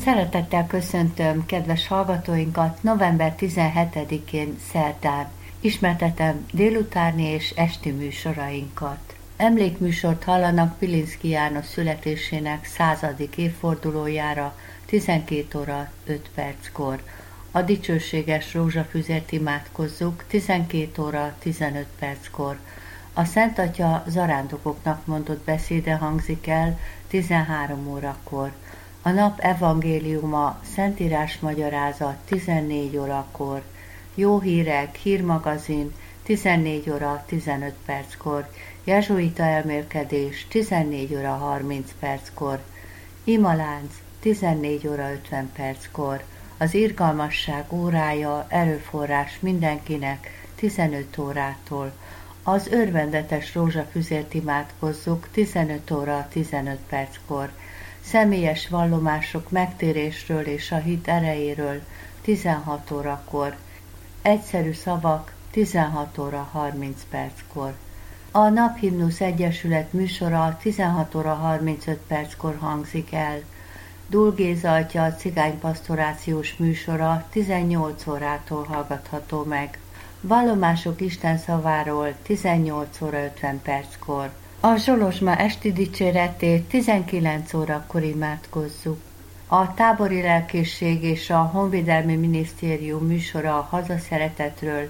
Szeretettel köszöntöm kedves hallgatóinkat november 17-én szerdán. Ismertetem délutáni és esti műsorainkat. Emlékműsort hallanak Pilinszky János születésének 100. évfordulójára 12 óra 5 perckor. A dicsőséges rózsafüzért imádkozzuk 12 óra 15 perckor. A Szent Atya zarándokoknak mondott beszéde hangzik el 13 órakor. A nap evangéliuma, Szentírás magyarázat 14 órakor, Jó hírek, hírmagazin 14 óra 15 perckor, jezsuita elmélkedés 14 óra 30 perckor, imalánc 14 óra 50 perckor, az irgalmasság órája, erőforrás mindenkinek 15 órától, az örvendetes rózsafüzért imádkozzuk 15 óra 15 perckor, személyes vallomások megtérésről és a hit erejéről 16 órakor, egyszerű szavak 16 óra 30 perckor. A Naphimnusz Egyesület műsora 16 óra 35 perckor hangzik el. Dul Géza atya cigánypasztorációs műsora 18 órától hallgatható meg. Vallomások Isten szaváról 18 óra 50 perckor. A Zsolozsma esti dicséretét 19 órakor imádkozzuk. A tábori lelkészség és a Honvédelmi Minisztérium műsora a hazaszeretetről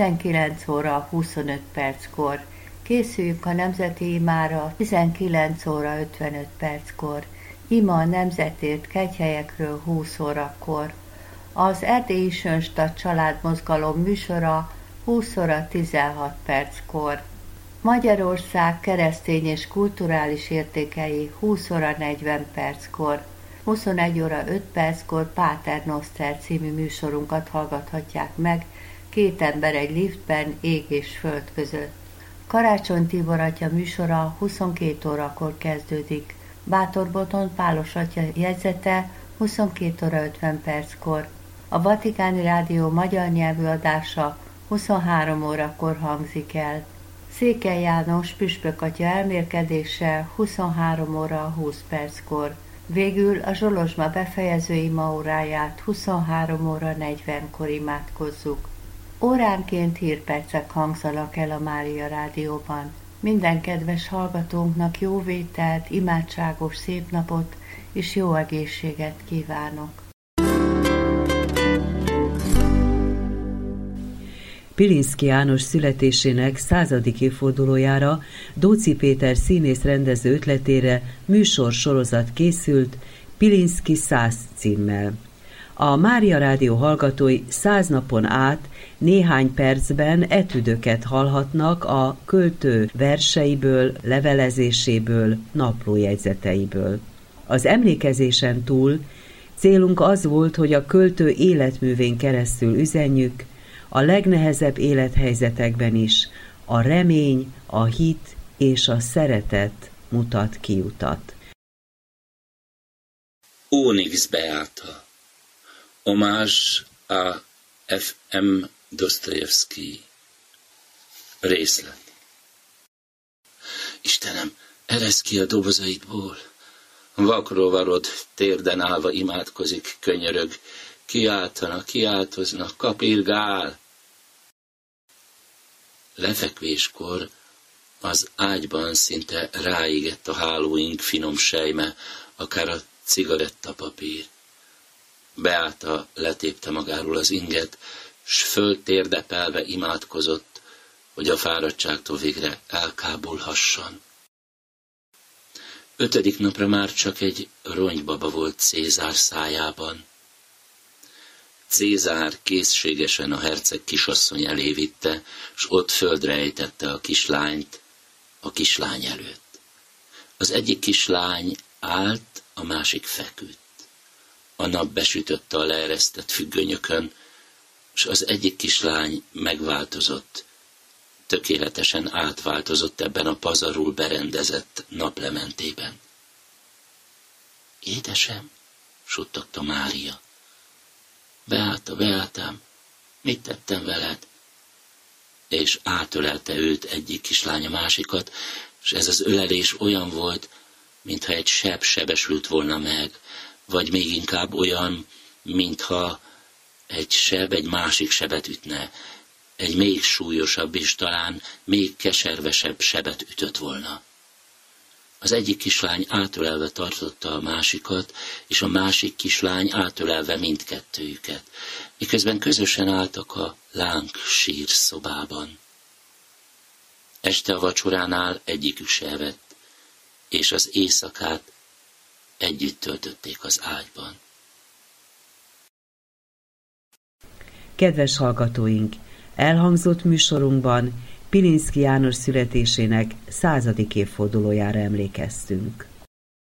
19 óra 25 perckor. Készüljünk a nemzeti imára 19 óra 55 perckor. Ima a nemzetért kegyhelyekről 20 órakor. Az Erdélyi Sönstadt családmozgalom műsora 20 óra 16 perckor. Magyarország keresztény és kulturális értékei 20 óra 40 perckor. 21 óra 5 perckor Páter Noszter című műsorunkat hallgathatják meg, Két ember egy liftben, ég és föld között. Karácsony Tibor atya műsora 22 órakor kezdődik. Bátorboton Pálos atya jegyzete 22 óra 50 perckor. A Vatikáni Rádió magyar nyelvű adása 23 órakor hangzik el. Székely János püspök atya elmélkedése 23 óra 20 perckor. Végül a Zsolozsma befejező imaóráját 23 óra 40-kor imádkozzuk. Óránként hírpercek hangzanak el a Mária Rádióban. Minden kedves hallgatónknak jó vételt, imádságos szép napot és jó egészséget kívánok. Pilinszky János születésének 100. évfordulójára Dóczy Péter színész rendező ötletére műsorsorozat készült Pilinszky 100 címmel. A Mária Rádió hallgatói 100 napon át néhány percben etüdöket hallhatnak a költő verseiből, levelezéséből, naplójegyzeteiből. Az emlékezésen túl célunk az volt, hogy a költő életművén keresztül üzenjük, a legnehezebb élethelyzetekben is a remény, a hit és a szeretet mutat kiutat. Onyx Beáta. Hommage a F.M. Dostoyevsky. Részlet. Istenem, eresz ki a dobozaidból. Vakról varod, térden állva imádkozik, könyörög, kiáltanak, kiáltoznak, kapirgál. Lefekvéskor az ágyban szinte ráégett a hálóink finom sejme, akár a cigarettapapír. Beáta letépte magáról az inget, s föltérdepelve imádkozott, hogy a fáradtságtól végre elkábulhasson. 5. napra már csak egy ronybaba volt Cézár szájában. Cézár készségesen a herceg kisasszony elé vitte, s ott földre ejtette a kislányt a kislány előtt. Az egyik kislány állt, a másik feküdt. A nap besütötte a leeresztett függönyökön, s az egyik kislány megváltozott, tökéletesen átváltozott ebben a pazarul berendezett naplementében. Édesem, suttogta Mária. Beáta, Beátám, mit tettem veled? És átölelte őt egyik kislány a másikat, és ez az ölelés olyan volt, mintha egy seb sebesült volna meg, vagy még inkább olyan, mintha egy seb egy másik sebet ütne, egy még súlyosabb és talán még keservesebb sebet ütött volna. Az egyik kislány átölelve tartotta a másikat, és a másik kislány átölelve mindkettőjüket, miközben közösen álltak a láng sír szobában. Este a vacsoránál egyikük se evett, és az éjszakát együtt töltötték az ágyban. Kedves hallgatóink! Elhangzott műsorunkban Pilinszky János születésének 100. évfordulójára emlékeztünk.